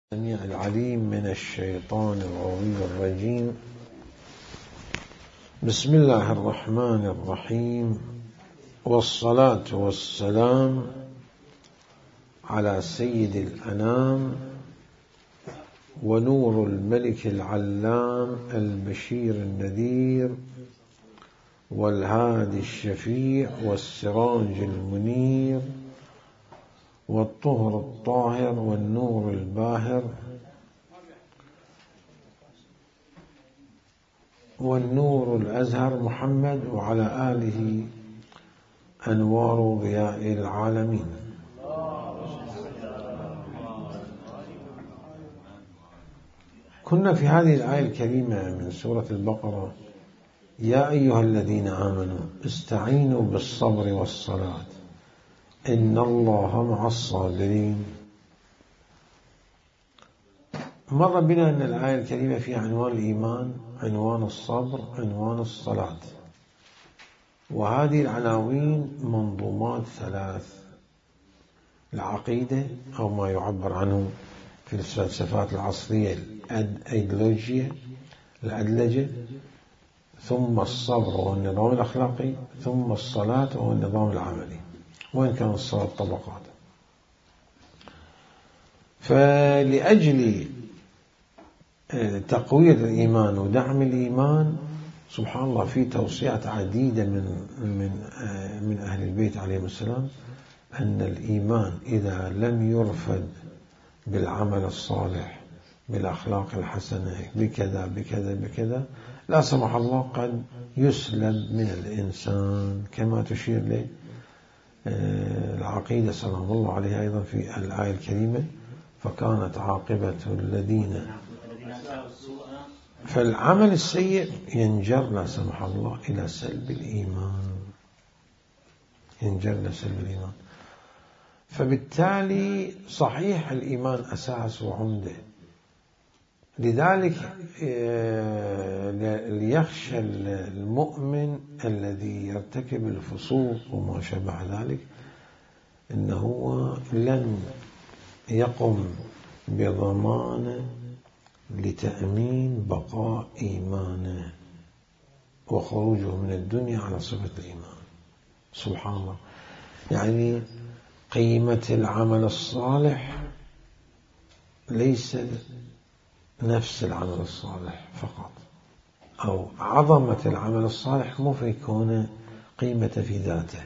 السميع العليم من الشيطان الرجيم. بسم الله الرحمن الرحيم، والصلاة والسلام على سيد الأنام ونور الملك العلام البشير النذير والهادي الشفيع والسراج المنير والطهر الطاهر والنور الباهر والنور الأزهر محمد وعلى آله أنوار ضياء العالمين. كنا في هذه الآية الكريمة من سورة البقرة: يا أيها الذين آمنوا استعينوا بالصبر والصلاة إن الله مع الصابرين. مر بنا أن الآية الكريمة فيها عنوان الإيمان، عنوان الصبر، عنوان الصلاة، وهذه العناوين منظومات ثلاث: العقيدة أو ما يعبر عنه في الفلسفات العصرية الأيديولوجية، الأدلجة، ثم الصبر والنظام الأخلاقي، ثم الصلاة والنظام العملي، وإن كان الصلاة طبقات. فلأجل تقوية الإيمان ودعم الإيمان سبحان الله في توصيات عديدة من أهل البيت عليهم السلام أن الإيمان إذا لم يرفد بالعمل الصالح بالأخلاق الحسنة بكذا بكذا بكذا لا سمح الله قد يسلب من الإنسان، كما تشير له العقيدة سلام الله عليها أيضا في الآية الكريمة: فكانت عاقبة الذين. فالعمل السيء ينجر لا سمح الله إلى سلب الإيمان، ينجر إلى سلب الإيمان. فبالتالي صحيح الإيمان أساس وعمدة، لذلك ليخشى المؤمن الذي يرتكب الفسوق وما شابه ذلك إنه لن يقم بضمان لتأمين بقاء إيمانه وخروجه من الدنيا على صفة الإيمان. سبحان الله، يعني قيمة العمل الصالح ليس نفس العمل الصالح فقط، أو عظمة العمل الصالح مو في كونه قيمة في ذاته.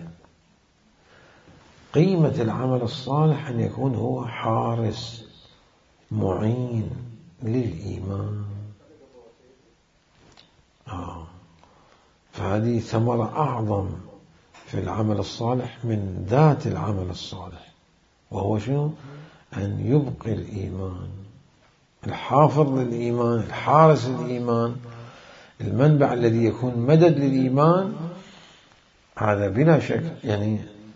قيمة العمل الصالح أن يكون هو حارس معين للإيمان. فهذه ثمرة أعظم في العمل الصالح من ذات العمل الصالح، وهو شنو؟ أن يبقي الإيمان، الحافظ للإيمان، الحارس للإيمان، المنبع الذي يكون مدد للإيمان. هذا بلا شك يعني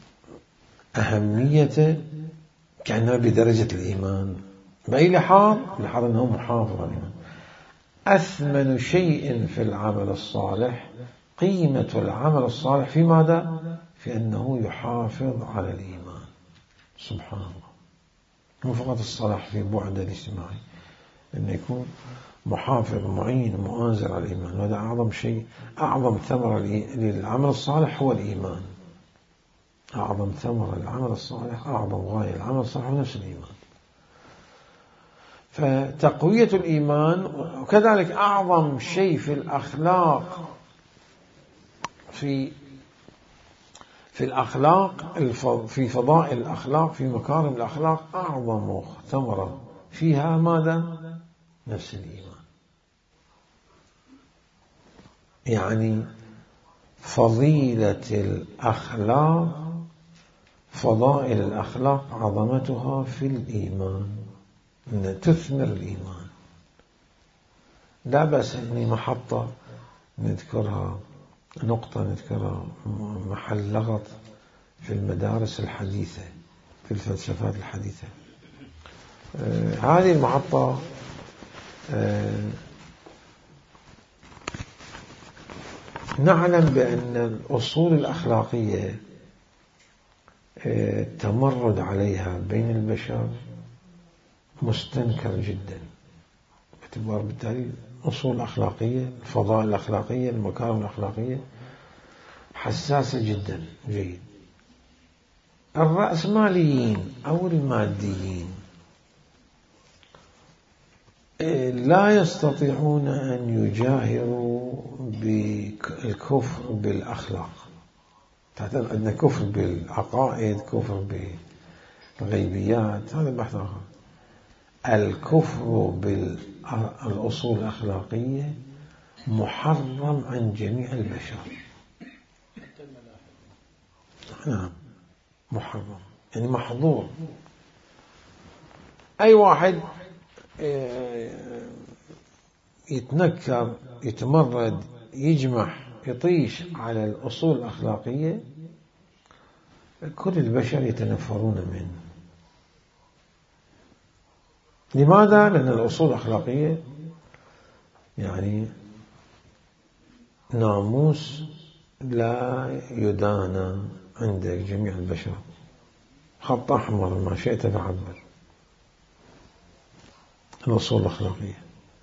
أهميته كأنها بدرجة الإيمان بأي لحاظ أنه محافظ الإيمان. أثمن شيء في العمل الصالح قيمة العمل الصالح في ماذا؟ في أنه يحافظ على الإيمان. سبحان الله، مو فقط الصلاح في بعد الاجتماعي، أن يكون محافظ معين مؤازر على الإيمان. وهذا أعظم شيء، أعظم ثمرة للعمل الصالح هو الإيمان. أعظم ثمرة للعمل الصالح، أعظم غاية للعمل الصالح هو نفس الإيمان. فتقوية الإيمان، وكذلك أعظم شيء في الأخلاق، في الأخلاق، في فضائل الأخلاق، في مكارم الأخلاق، أعظم ثمرة فيها ماذا؟ نفس الإيمان. يعني فضيلة الأخلاق، فضائل الأخلاق عظمتها في الإيمان، أن تثمر الإيمان. لا بأس أني محطة نذكرها، نقطة نذكرها، محل لغط في المدارس الحديثة، في الفلسفات الحديثة. هذه المحطة نعلم بأن الأصول الأخلاقية التمرد عليها بين البشر مستنكر جدا، باعتبار بالتالي الأصول الأخلاقية، الفضائل الأخلاقية، المكارم الأخلاقية حساسة جدا. جيد. الرأسماليين أو الماديين لا يستطيعون أن يجاهروا بالكفر بالأخلاق. تعتبر أن كفر بالعقائد، كفر بالغيبيات، هذا بحث آخر. الكفر بالأصول الأخلاقية محرم عن جميع البشر. نعم، محرم يعني محظور. أي واحد يتنكر، يتمرد، يجمح، يطيش على الأصول الأخلاقية، كل البشر يتنفرون منه. لماذا؟ لأن الأصول الأخلاقية يعني ناموس لا يدانى عند جميع البشر، خط أحمر ما شئت فعبر. الأصول الأخلاقية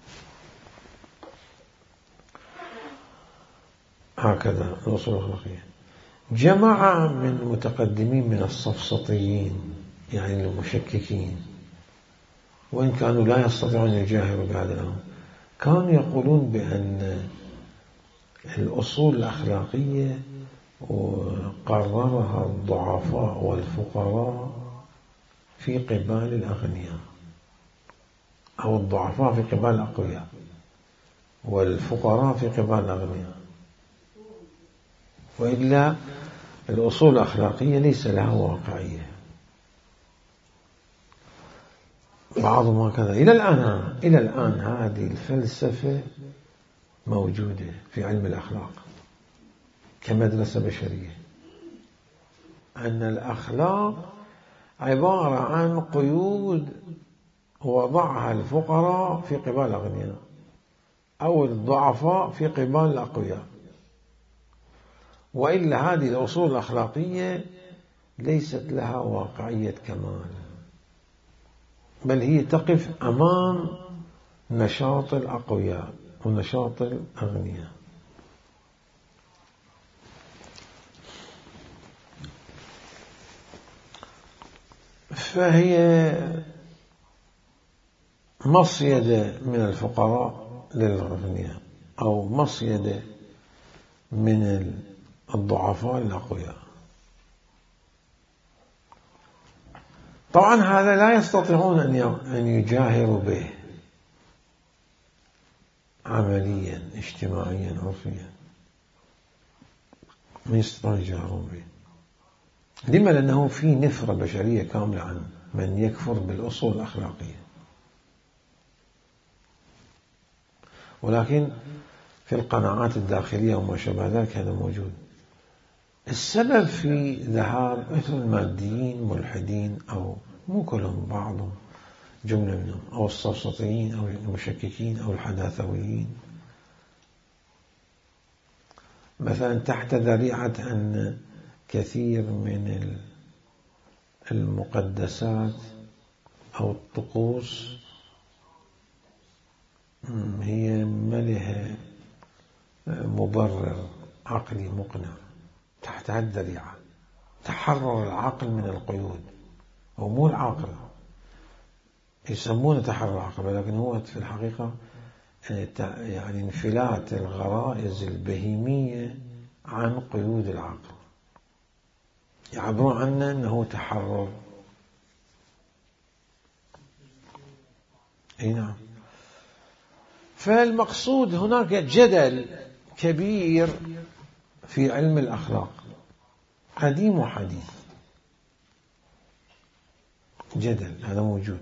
هكذا. الأصول الأخلاقية. جماعة من المتقدمين من السفسطيين يعني المشككين، وإن كانوا لا يستطيعون أن يجاهروا بهذا الأمر، كانوا يقولون بأن الأصول الأخلاقية قررها الضعفاء والفقراء في قبال الأغنياء، أو الضعفاء في قبال الأقوياء والفقراء في قبال الأغنياء، وإلا الأصول الأخلاقية ليس لها واقعية. بعضهم هكذا. إلى الآن هذه الفلسفة موجودة في علم الأخلاق كمدرسة بشرية، أن الأخلاق عبارة عن قيود وضعها الفقراء في قبال الأغنياء أو الضعفاء في قبال الأقوياء، وإلا هذه الأصول الأخلاقية ليست لها واقعية كمال، بل هي تقف أمام نشاط الأقوياء ونشاط الأغنياء. فهي مصيدة من الفقراء للأغنياء، أو مصيدة من الضعفاء للأقوياء. طبعا هذا لا يستطيعون أن يجاهروا به عمليا اجتماعيا عرفيا، ما يستطيعون يجاهرون به. لما؟ لأنه في نفرة بشرية كاملة عن من يكفر بالأصول الأخلاقية. ولكن في القناعات الداخلية وما شابه ذلك هذا موجود. السبب في ذهاب مثل الماديين ملحدين، أو مو كلهم، بعضهم، جملة منهم، أو السفسطيين أو المشككين أو الحداثويين، مثلا تحت ذريعة أن كثير من المقدسات أو الطقوس هي ما لها مبرر عقلي مقنع، تحت هذه الذريعة تحرر العقل من القيود. هو مو العقل، يسمونه تحرر العقل، ولكن هو في الحقيقة يعني انفلات الغرائز البهيمية عن قيود العقل، يعبرون عنه أنه تحرر. أي نعم. فالمقصود هناك جدل كبير في علم الأخلاق قديم وحديث. جدل هذا موجود،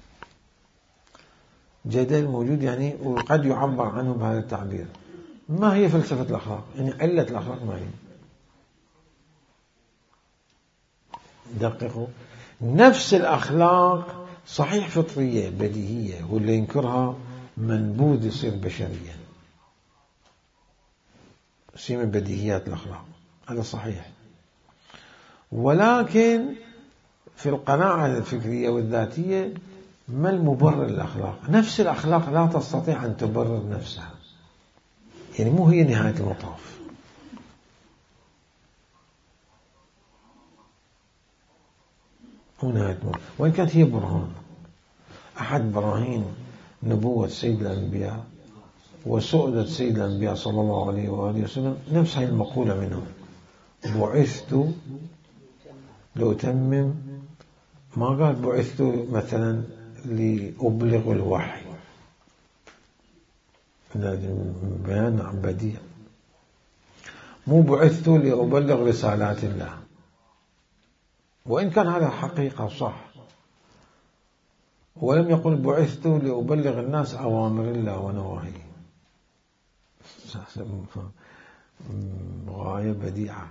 جدل موجود يعني، وقد يعبر عنه بهذا التعبير. ما هي فلسفة الأخلاق؟ يعني علة الأخلاق ما هي؟ دققوا. نفس الأخلاق صحيح فطرية بديهية، واللي ينكرها منبوذ يصير بشريا، شيء من بديهيات الأخلاق، هذا صحيح. ولكن في القناعة الفكرية والذاتية ما المبرر للأخلاق؟ نفس الأخلاق لا تستطيع أن تبرر نفسها، يعني مو هي نهاية المطاف. مو نهاية المطاف، وإن كانت هي برهان، أحد براهين نبوة سيد الأنبياء وسؤدة سيد الأنبياء صلى الله عليه وآله وسلم نفس هذه المقولة منه: بعثت لأتمم. ما قال بعثت مثلا لأبلغ الوحي، بيان بديع. مو بعثت لأبلغ رسالات الله، وإن كان هذا حقيقة صح، ولم يقل بعثت لأبلغ الناس أوامر الله ونواهيه. غاية بديعة.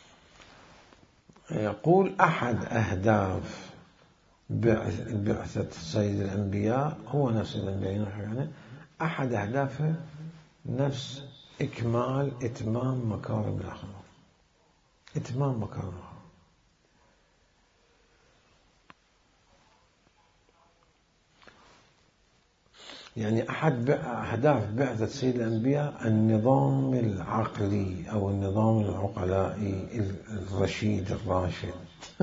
يقول أحد أهداف بعثة سيد الأنبياء هو نفس الأنبياء، يعني أحد أهدافه نفس إتمام مكارم الأخلاق، إتمام مكارم الأخلاق. يعني أحد أهداف بعثة سيد الأنبياء النظام العقلي أو النظام العقلائي الرشيد الراشد.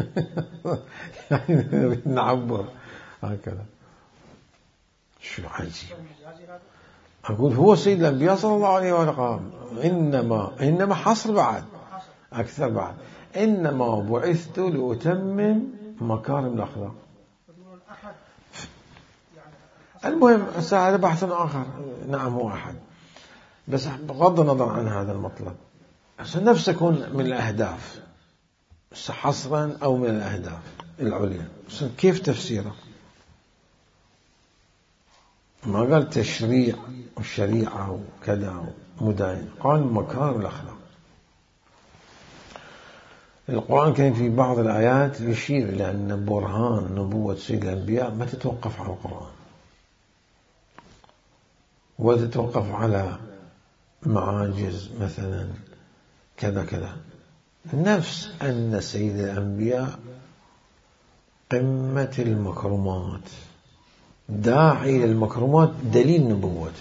يعني نعبر هكذا. شو عجيب. أقول هو سيد الأنبياء صلى الله عليه وسلم، إنما حصر بعد أكثر بعد، إنما بعثت لأتمم مكارم الأخلاق. المهم هذا بحث آخر. نعم هو أحد، بس بغض النظر عن هذا المطلب، نفسه يكون من الأهداف حصرا أو من الأهداف العليا. كيف تفسيره؟ ما قال تشريع وشريعة وكذا ومداين، قال مكارم الأخلاق. القرآن كان في بعض الآيات يشير إلى أن برهان نبوة سيد الأنبياء ما تتوقف على القرآن وتتوقف على معاجز مثلا كذا كذا. نفس أن سيد الأنبياء قمة المكرمات، داعي للمكرمات، دليل نبوته.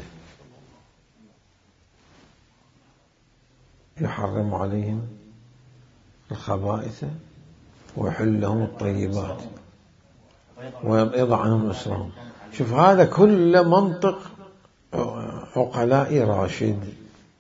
يحرم عليهم الخبائث ويحل لهم الطيبات ويضع عنهم إصرهم. شوف هذا كل منطق عقلاء راشد.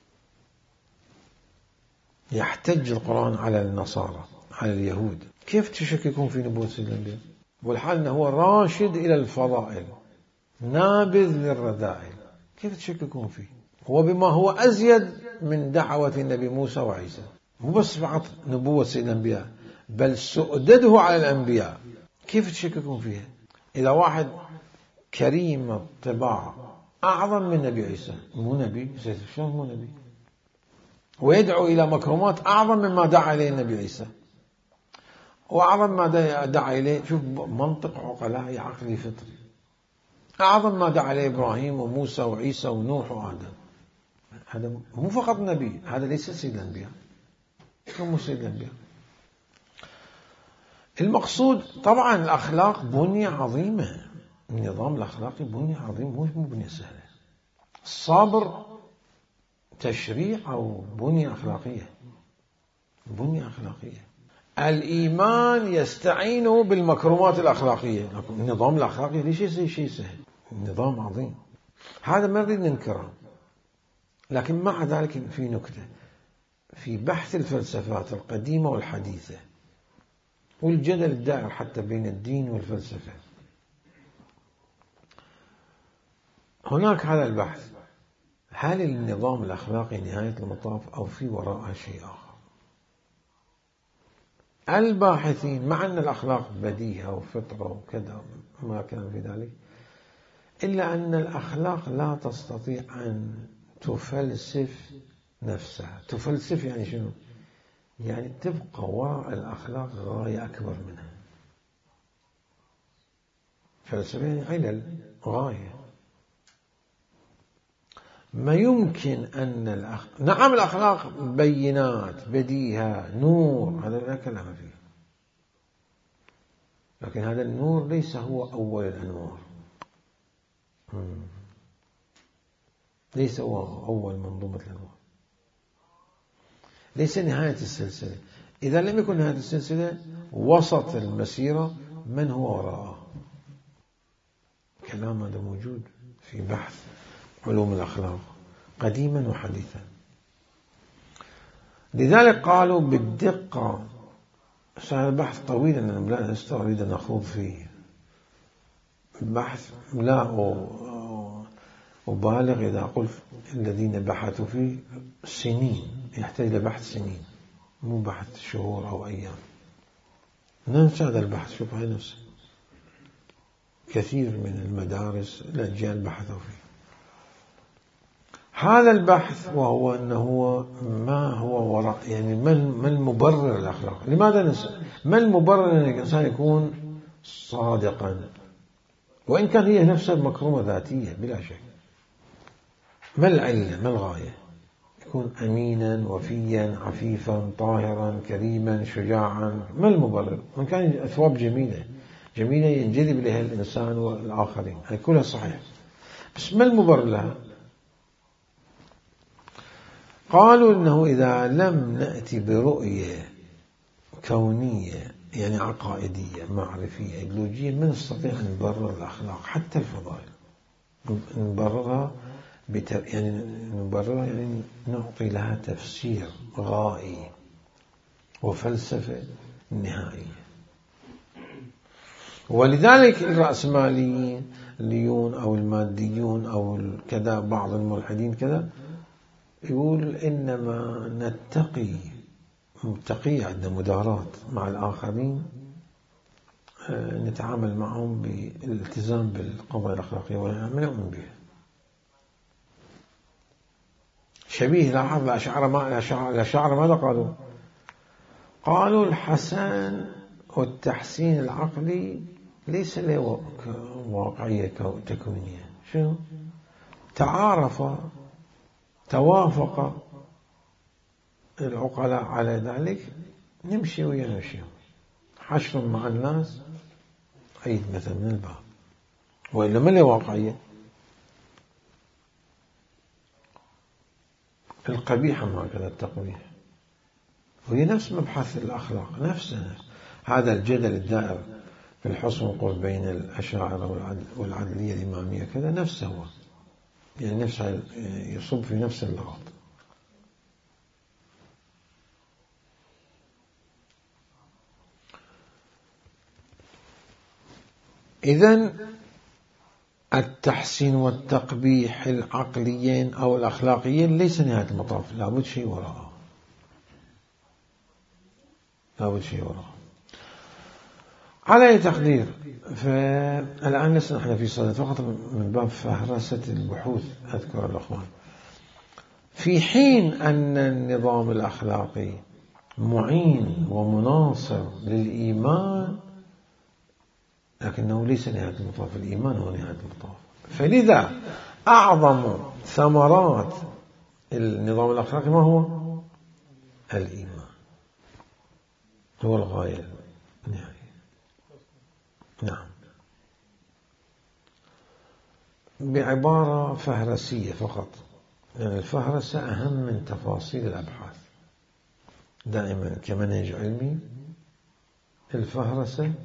يحتج القرآن على النصارى، على اليهود. كيف تشككون في نبوة سيد الأنبياء والحال أنه هو راشد إلى الفضائل نابذ للرذائل؟ كيف تشككون فيه؟ هو بما هو أزيد من دعوة النبي موسى وعيسى، مو بس فقط نبوة سيد الأنبياء بل سؤدده على الأنبياء. كيف تشككون فيه؟ إذا واحد كريم الطباع أعظم من نبي عيسى، مو نبي، شلون مو نبي؟ ويدعو إلى مكرمات أعظم مما دعا إليه النبي عيسى، وأعظم ما دعا إليه، شوف منطق عقلائي عقلي فطري، أعظم ما دعا إليه إبراهيم وموسى وعيسى ونوح وآدم. هذا مو فقط نبي، هذا ليس سيد الأنبياء. مو سيد الأنبياء. المقصود طبعا الأخلاق بنية عظيمة، النظام الأخلاقي بنية عظيمة، مو بنية سهلة. الصبر تشريع أو بنية أخلاقية، بنية أخلاقية. الإيمان يستعين بالمكرمات الأخلاقية. النظام الأخلاقي ليش شيء سهل، نظام عظيم، هذا ما نريد ننكره. لكن مع ذلك في نكتة في بحث الفلسفات القديمة والحديثة والجدل الدائر حتى بين الدين والفلسفة، هناك هذا البحث: هل النظام الأخلاقي نهاية المطاف أو في وراءها شيء آخر؟ الباحثين مع أن الأخلاق بديهة وفطرة وكذا ما كان في ذلك، إلا أن الأخلاق لا تستطيع أن تفلسف نفسها. تفلسف يعني شنو؟ يعني تبقى وراء الأخلاق غاية أكبر منها. فلسفة يعني علل، غاية. ما يمكن أن نعم الأخلاق بينات، بديهة، نور، هذا لا كلام فيه، لكن هذا النور ليس هو أول الأنوار. ليس هو أول منظومة الأنوار، ليس نهاية السلسلة. إذا لم يكن نهاية السلسلة وسط المسيرة، من هو وراءه؟ كلام هذا موجود في بحث علوم الأخلاق قديما وحديثا. لذلك قالوا بالدقة، هذا بحث طويل أنا لا أريد أن أخوض فيه، بحث لا أبالغ إذا قلت الذين بحثوا فيه سنين، يحتاج لبحث سنين مو بحث شهور أو أيام. ننسى هذا البحث، شوف هاي نفسه كثير من المدارس الأجيال بحثوا فيه هذا البحث، وهو أنه ما هو وراء، يعني ما المبرر الأخلاق؟ لماذا ما المبرر أن الإنسان يكون صادقا، وإن كان هي نفسها مكرمة ذاتية بلا شك؟ ما العلة، ما الغاية؟ يكون أمينا وفيا عفيفا طاهرا كريما شجاعا، ما المبرر؟ من كان أثواب جميلة ينجذب إليها الإنسان والآخرين، هذه كلها صحيح، بس ما المبرر لها؟ قالوا إنه إذا لم نأتي برؤية كونية يعني عقائدية معرفية إيديولوجية، ما نستطيع أن نبرر الأخلاق حتى الفضائل، نبررها يعني نعطي لها تفسير غائي وفلسفة نهائية. ولذلك الرأسماليون أو الماديون أو كذا، بعض الملحدين كذا يقول إنما نتقي عندنا مداراة مع الآخرين، نتعامل معهم بالالتزام بالقضايا الأخلاقية ونعمل نؤمن بها. شبيه لاحظ الأشاعرة ماذا قالوا؟ قالوا الحسن والتحسين العقلي ليس له واقعية تكوينية. شنو؟ توافق العقلاء على ذلك، نمشي ويمشيهم، حشر مع الناس عيد مثلا من الباب، وإلا ما له واقعية. القبيح مع كذا التقبيح، وهي نفس مبحث الأخلاق نفسه. هذا الجدل الدائر في الحسن والقبح بين الأشاعرة والعدلية الإمامية كذا نفسه هو، يعني نفسه يصب في نفس اللغط. إذن التحسين والتقبيح العقليين أو الأخلاقيين ليس نهاية المطاف، لابد شيء وراءه، على أي تقدير. فالآن لسنا نحن في صدد فقط من باب فهرسة البحوث أذكر الأخوان، في حين أن النظام الأخلاقي معين ومناصر للإيمان، لكنه ليس نهاية المطاف، الإيمان هو نهاية المطاف. فلذا أعظم ثمرات النظام الأخلاقي ما هو؟ الإيمان هو الغاية النهائية. نعم، بعبارة فهرسية فقط، يعني الفهرسة أهم من تفاصيل الأبحاث. دائما كمنهج علمي الفهرسة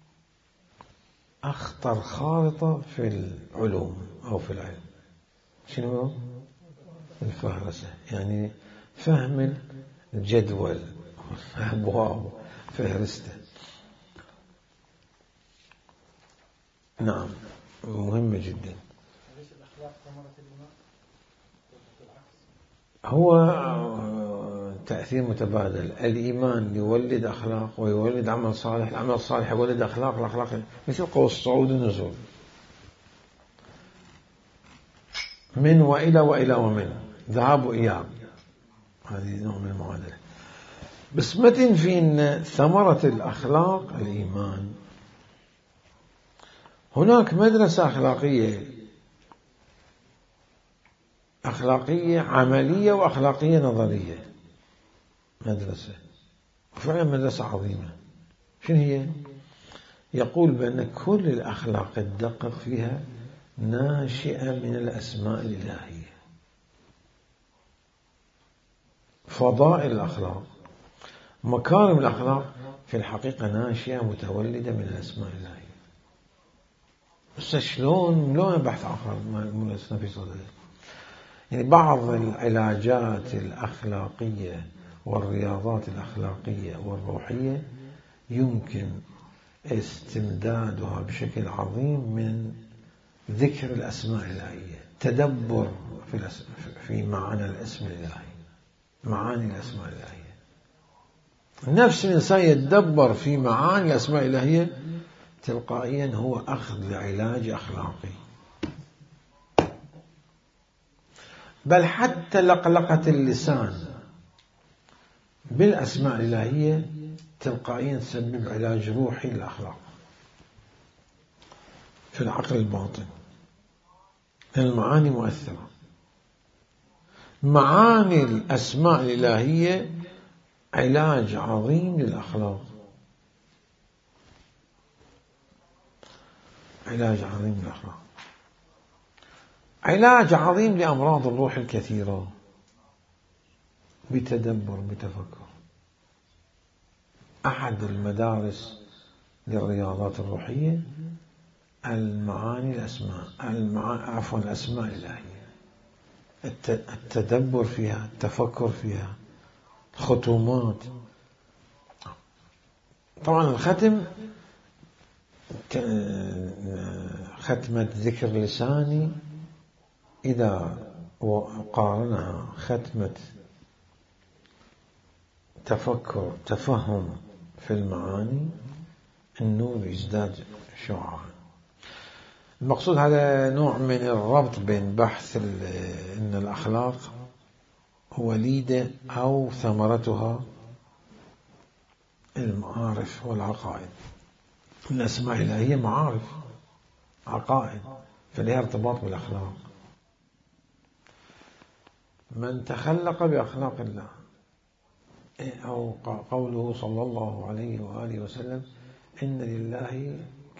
أخطر خارطة في العلوم أو في العلم. شنو الفهرسة؟ يعني فهم الجدول، أبواب فهرسته. نعم، مهمة جدا. هو تأثير متبادل، الإيمان يولد أخلاق ويولد عمل صالح، العمل الصالح يولد أخلاق، الأخلاق مثل قوس الصعود والنزول، من وإلى ومن، ذهاب وإياب، هذه نوع من المعادلة. بس ما تنفي أن ثمرة الأخلاق الإيمان. هناك مدرسة أخلاقية عملية وأخلاقية نظرية، مدرسة فعلا مدرسة عظيمة. شنو هي؟ يقول بأن كل الأخلاق الدقق فيها ناشئة من الأسماء الإلهية. فضائل الأخلاق، مكارم الأخلاق في الحقيقة ناشئة متولدة من الأسماء الإلهية. بس شلون البحث عن الأسماء في صدره؟ يعني بعض العلاجات الأخلاقية والرياضات الأخلاقية والروحية يمكن استمدادها بشكل عظيم من ذكر الأسماء الإلهية، تدبر في معنى الاسم الإلهي، معاني الأسماء الإلهية. نفس الإنسان يتدبر في معاني الأسماء الإلهية تلقائيا هو أخذ لعلاج أخلاقي. بل حتى لقلقة اللسان بالأسماء الإلهية تلقائيا تسبب علاج روحي للأخلاق في العقل الباطن. المعاني مؤثرة. معاني الأسماء الإلهية علاج عظيم للأخلاق، علاج عظيم للأخلاق، علاج عظيم لأمراض الروح الكثيرة بتدبر بتفكر. أحد المدارس للرياضات الروحية الأسماء الإلهية، التدبر فيها، التفكر فيها، ختومات. طبعا الختم ختمة ذكر لساني إذا قارنها ختمة تفكر تفهم في المعاني النور يزداد شعاعا. المقصود هذا نوع من الربط بين بحث أن الأخلاق وليدة أو ثمرتها المعارف والعقائد. الأسماء الإلهية معارف، عقائد، فلها ارتباط بالأخلاق. من تخلق بأخلاق الله، أو قوله صلى الله عليه وآله وسلم إن لله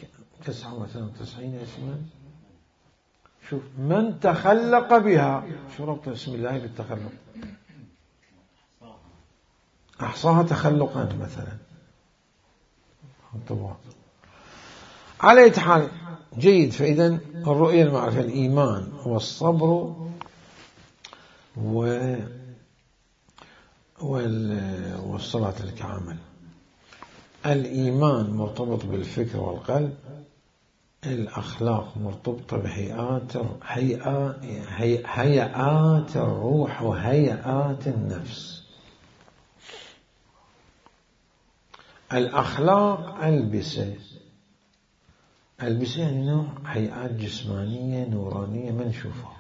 99 اسما. شوف، من تخلق بها، شو ربط اسم الله بالتخلق؟ أحصاها تخلقا مثلا، انطباع. على أي حال جيد. فإذا الرؤية المعرفة، الإيمان والصبر والصلاة الكامل. الإيمان مرتبط بالفكر والقلب، الأخلاق مرتبطة بهيئات الروح وهيئات النفس. الأخلاق ألبسة يعني نوع هيئات جسمانية نورانية منشوفة.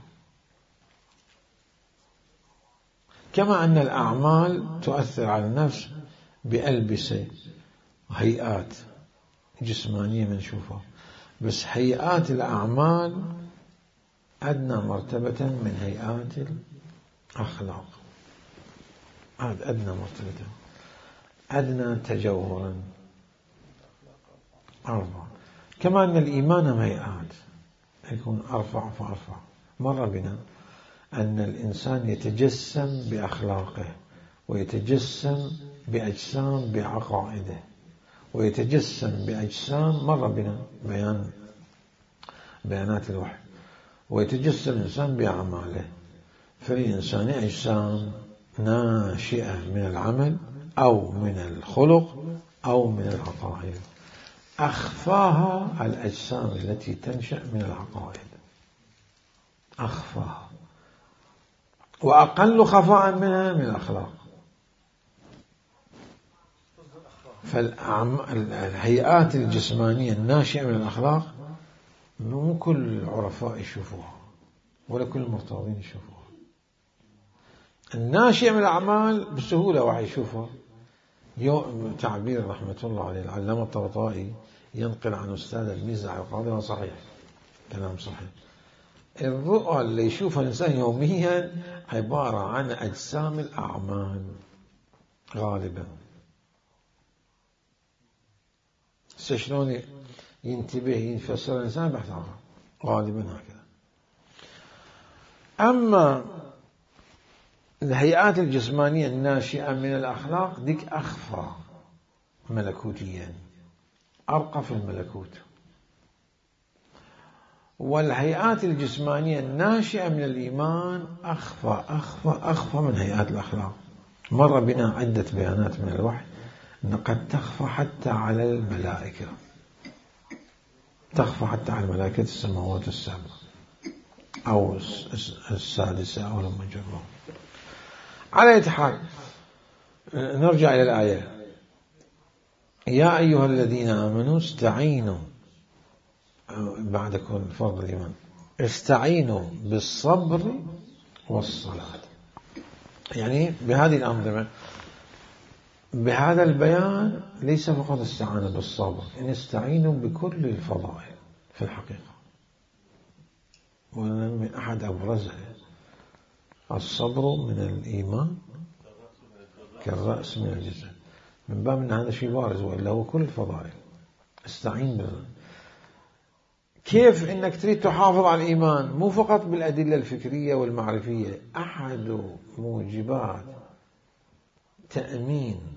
كما أن الأعمال تؤثر على النفس بألبسة وهيئات جسمانية منشوفة، بس هيئات الأعمال أدنى مرتبة من هيئات الأخلاق. هذا أدنى مرتبة، أدنى تجوهرا. 4. كما أن الإيمان هيئات، يكون أرفع فأرفع. مر بنا أن الإنسان يتجسم بأخلاقه، ويتجسم بأجسام بعقائده، ويتجسم بأجسام، مر بنا بيانات الوحي، ويتجسم الإنسان بأعماله. فالإنسان أجسام ناشئة من العمل أو من الخلق أو من العقائد. أخفاها الأجسام التي تنشأ من العقائد، أخفاها، وأقل خفاء منها من الأخلاق. فالهيئات الجسمانية الناشئة من الأخلاق مو كل العرفاء يشوفوها ولا كل المرتاضين يشوفوها. الناشئة من الأعمال بسهولة واحد يشوفها. تعبير رحمة الله عليه العلامة الطبطبائي ينقل عن أستاذ الميزة القاضي، صحيح، كلام صحيح. الرؤى اللي يشوفها الإنسان يوميا عبارة عن أجسام الأعمال غالبا. شلون ينتبه يفسر الإنسان بحث عنها، غالبا هكذا. أما الهيئات الجسمانية الناشئة من الأخلاق ديك أخفى ملكوتيا، أرقى في الملكوت. والهيئات الجسمانية الناشئة من الإيمان أخفى من هيئات الأخلاق. مر بنا عدة بيانات من الوحي أن قد تخفى حتى على الملائكة، تخفى حتى على الملائكة السماوات السبع أو السادسة أو لما جروا. على أي حال نرجع إلى الآية: يا أيها الذين آمنوا استعينوا بعد كل فرض الإيمان، استعينوا بالصبر والصلاة. يعني بهذه الأنظمة، بهذا البيان ليس فقط استعانوا بالصبر، إن استعينوا بكل الفضائل في الحقيقة، ومن أحد أبرزها الصبر من الإيمان كالرأس من الجسد، من باب أن هذا شيء بارز، وإلا هو كل الفضائل. استعين بالله. كيف إنك تريد تحافظ على الإيمان؟ مو فقط بالأدلة الفكرية والمعرفية. أحد موجبات تأمين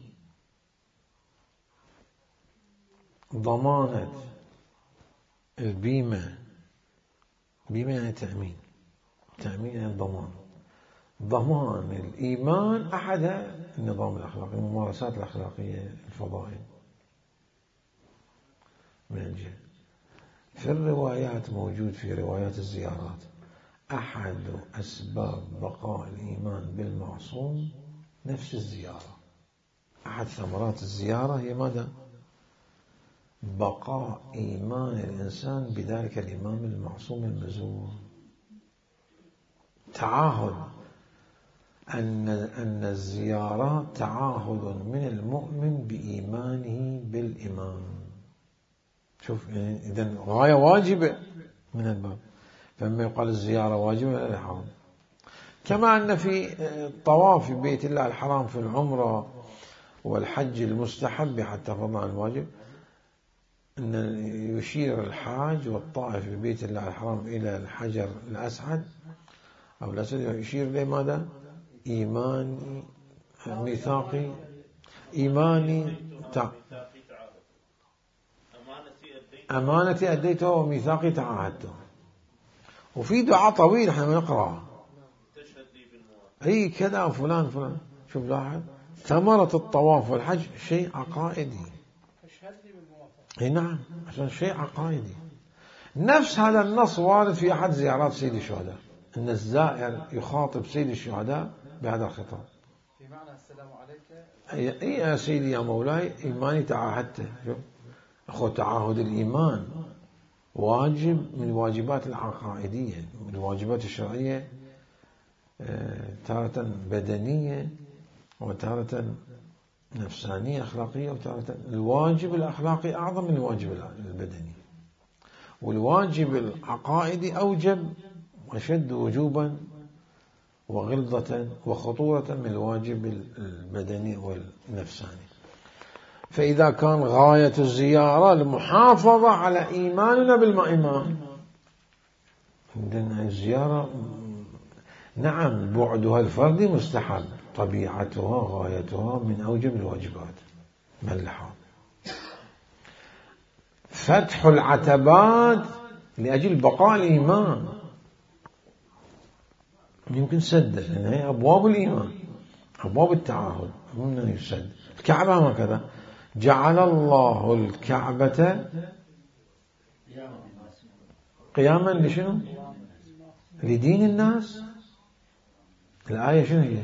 ضمانة البيمة، بيمة يعني تأمين، تأمين يعني ضمان. ضمان الإيمان أحدها النظام الأخلاقي، الممارسات الأخلاقية، الفضائل من الجهة. في الروايات موجود في روايات الزيارات أحد أسباب بقاء الإيمان بالمعصوم نفس الزيارة. أحد ثمرات الزيارة هي ماذا؟ بقاء إيمان الإنسان بذلك الإمام المعصوم المزور. تعاهد أن الزيارات تعاهد من المؤمن بإيمانه بالإمام. شوف يعني إذن غاية واجبة من الباب. فما يقال الزيارة واجبة لا الحرام. كما أن في الطواف في بيت الله الحرام في العمرة والحج المستحب حتى فضلا عن الواجب، أن يشير الحاج والطائف في بيت الله الحرام إلى الحجر الأسعد أو الأسد، يشير إليه ماذا؟ إيماني ميثاقي، إيماني أمانتي أديته وميثاقي تعاهدته. وفي دعاء طويل احنا نقرأ أي كذا وفلان فلان. شوف لاحظ ثمرة الطواف والحج شيء عقائدي. اي نعم، عشان شيء عقائدي. نفس هذا النص وارد في أحد زيارات سيد الشهداء، أن الزائر يخاطب سيد الشهداء بهذا الخطاب. بمعنى السلام عليك أي يا سيدي يا مولاي إيماني تعاهدته. أخو تعاهد الإيمان واجب من الواجبات العقائدية، من الواجبات الشرعية، تارة بدنية وتارة نفسانية أخلاقية، وتارة الواجب الأخلاقي أعظم من الواجب البدني. والواجب العقائدي أوجب وأشد وجوبا وغلظة وخطورة من الواجب البدني والنفساني. فإذا كان غاية الزيارة المحافظة على إيماننا بالإمام، عندنا الزيارة نعم بعدها الفردي مستحب، طبيعتها غايتها من أوجب الواجبات باللحاظ. فتح العتبات لأجل بقاء الإيمان يمكن سده، لأن هي أبواب الإيمان، أبواب التعاهد من يسد. الكعبة هكذا جعل الله الكعبة قياما لشنو؟ لدين الناس. الآية شنو هي؟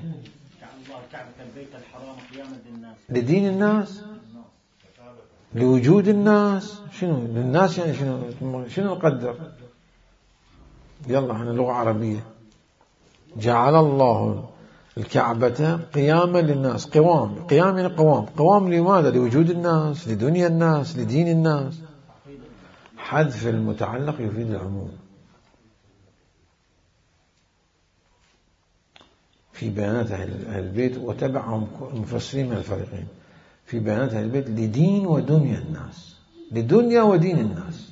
لدين الناس، لوجود الناس. شنو للناس يعني شنو نقدر؟ يلا احنا لغة عربية. جعل الله الكعبة قياما للناس. قوام يعني قوام لماذا؟ لوجود الناس، لدنيا الناس، لدين الناس. حذف المتعلق يفيد العموم. في بيانات أهل البيت وتبعهم المفسرين من الفريقين في بيانات أهل البيت لدين ودنيا الناس، لدنيا ودين الناس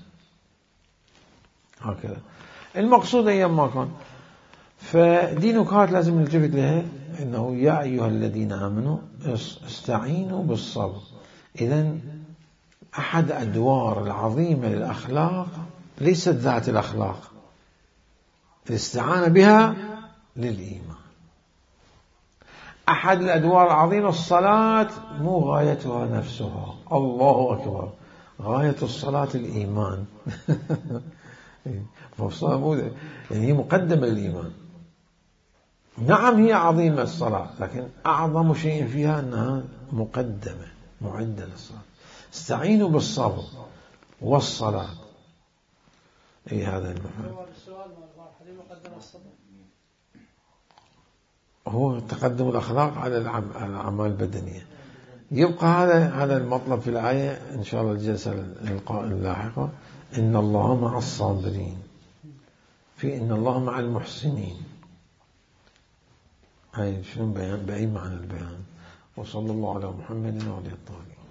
هكذا المقصود أيام ما كان. فدي نكات لازم نلتفت لها إنه يا أيها الذين آمنوا استعينوا بالصبر. إذن أحد أدوار العظيمة للأخلاق ليست ذات الأخلاق، الاستعانة بها للإيمان. أحد الأدوار العظيمة الصلاة مو غايتها نفسها، الله أكبر، غاية الصلاة الإيمان. يعني هي مقدمة للإيمان. نعم هي عظيمة الصلاة، لكن أعظم شيء فيها أنها مقدمة معدة للصلاة. استعينوا بالصبر والصلاة. هذا المعنى. هو تقدم الأخلاق على الأعمال البدنية. يبقى هذا المطلب في الآية إن شاء الله الجلسة اللاحقة. إن الله مع الصابرين، في إن الله مع المحسنين. هاي شنو بأي معنى البيان. وصلى الله على محمد وعلى الطاهرين.